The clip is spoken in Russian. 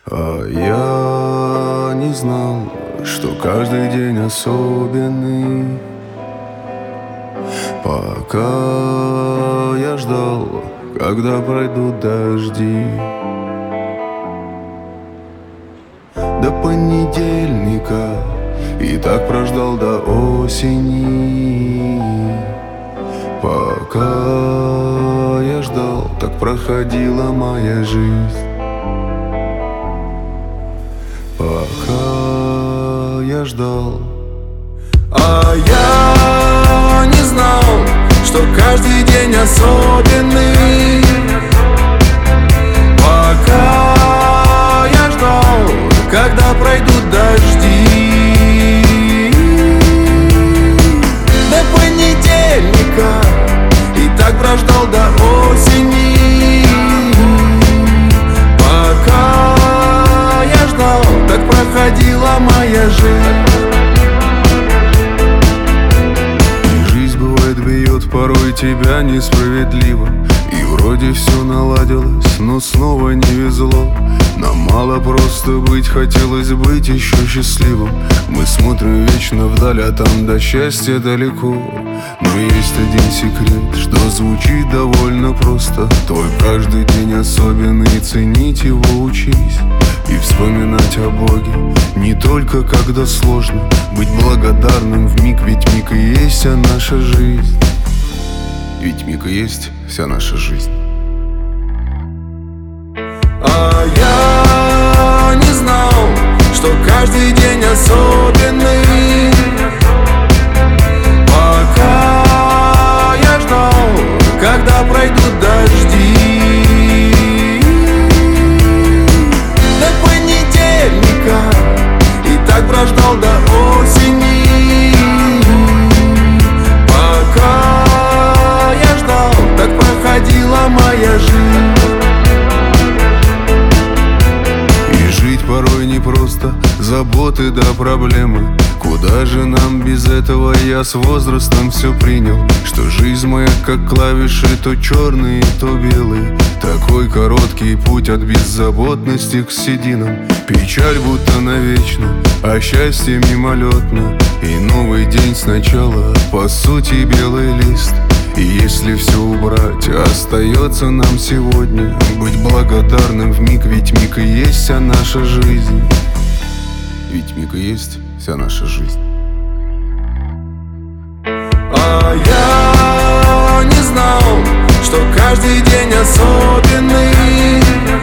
А я не знал, что каждый день особенный. Пока я ждал, когда пройдут дожди. До понедельника и так прождал до осени. Пока я ждал, так проходила моя жизнь. Пока я ждал. А я не знал, что каждый день особенный. Пока я ждал, когда пройдут дожди. До понедельника и так прождал до осени. Пока я ждал, так проходила моя жизнь. Бьет порой тебя несправедливо, и вроде все наладилось, но снова не везло. Нам мало просто быть, хотелось быть еще счастливым. Мы смотрим вечно вдаль, а там до счастья далеко. Но есть один секрет, что звучит довольно просто. Твой каждый день особенный, ценить его учись. И вспоминать о Боге не только когда сложно. Быть благодарным в миг, ведь миг и есть вся наша жизнь. Ведь миг и есть вся наша жизнь. А я не знал, что каждый день особенный. Пока я ждал, когда пройдут дожди. До понедельника и так прождал до осени. Пока я ждал, так проходила моя жизнь. Порой непросто, заботы да проблемы. Куда же нам без этого? Я с возрастом все принял, что жизнь моя как клавиши, то черные, то белые. Такой короткий путь от беззаботности к сединам. Печаль будто навечно, а счастье мимолетно. И новый день сначала, по сути белый лист. И если все убрать, остается нам сегодня быть благодарным в миг, ведь миг и есть вся наша жизнь. Ведь миг и есть вся наша жизнь. А я не знал, что каждый день особенный.